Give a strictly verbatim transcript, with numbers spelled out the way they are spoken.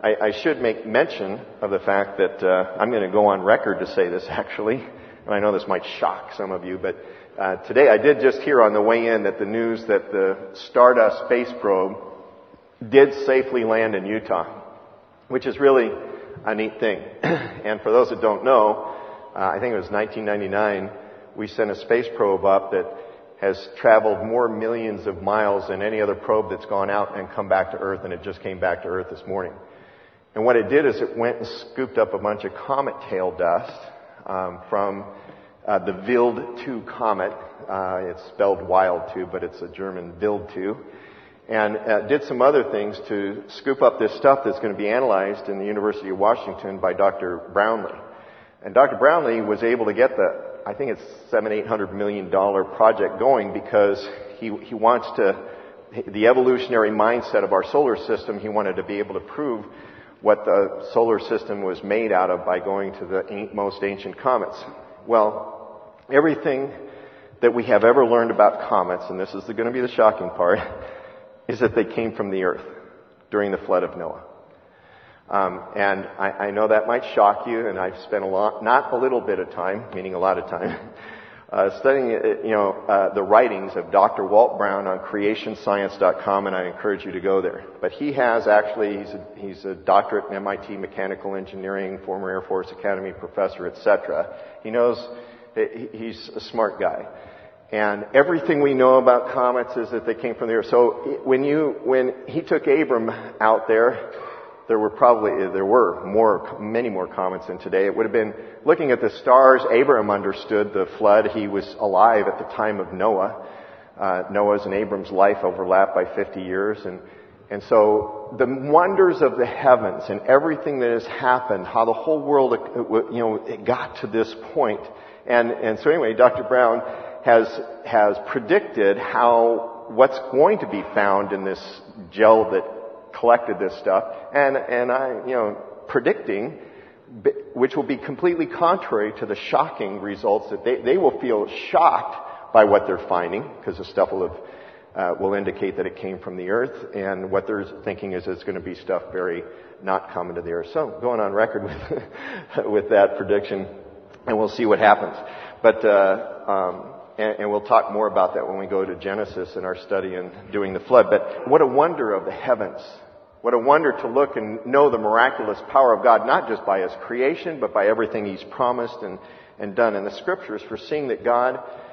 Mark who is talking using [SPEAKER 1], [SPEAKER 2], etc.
[SPEAKER 1] I, I should make mention of the fact that uh, I'm going to go on record to say this actually, and I know this might shock some of you, but uh, today I did just hear on the way in that the news that the Stardust space probe did safely land in Utah, which is really a neat thing. And for those that don't know, uh, I think it was nineteen ninety-nine, we sent a space probe up that has traveled more millions of miles than any other probe that's gone out and come back to Earth, and it just came back to Earth this morning. And what it did is it went and scooped up a bunch of comet tail dust um, from uh, the Wild two comet. Uh, it's spelled Wild two, but it's a German Wild two. And uh, did some other things to scoop up this stuff that's going to be analyzed in the University of Washington by Doctor Brownlee. And Doctor Brownlee was able to get the, I think it's seven, eight hundred million dollar project going because he he wants to, the evolutionary mindset of our solar system, he wanted to be able to prove what the solar system was made out of by going to the most ancient comets. Well, everything that we have ever learned about comets, and this is going to be the shocking part, is that they came from the Earth during the flood of Noah. Um, and I, I know that might shock you, and I've spent a lot, not a little bit of time, meaning a lot of time, uh, studying, you know, uh, the writings of Doctor Walt Brown on creation science dot com, and I encourage you to go there. But he has actually, he's a, he's a doctorate in M I T mechanical engineering, former Air Force Academy professor, et cetera. He knows, he's a smart guy. And everything we know about comets is that they came from the Earth. So when you, when he took Abram out there, there were probably, there were more, many more comets than today. It would have been looking at the stars. Abram understood the flood. He was alive at the time of Noah. Uh, Noah's and Abram's life overlapped by fifty years. And, and so the wonders of the heavens and everything that has happened, how the whole world, you know, it got to this point. And, and so anyway, Doctor Brown has, has predicted how, what's going to be found in this gel that collected this stuff, and and I, you know, predicting, which will be completely contrary to the shocking results that they they will feel shocked by what they're finding, because the stuff will have uh, will indicate that it came from the Earth, and what they're thinking is it's going to be stuff very not common to the Earth. So going on record with with that prediction, and we'll see what happens. But uh, um, and, and we'll talk more about that when we go to Genesis in our study and doing the flood. But what a wonder of the heavens. What a wonder to look and know the miraculous power of God, not just by His creation, but by everything He's promised and, and done in the Scriptures, for seeing that God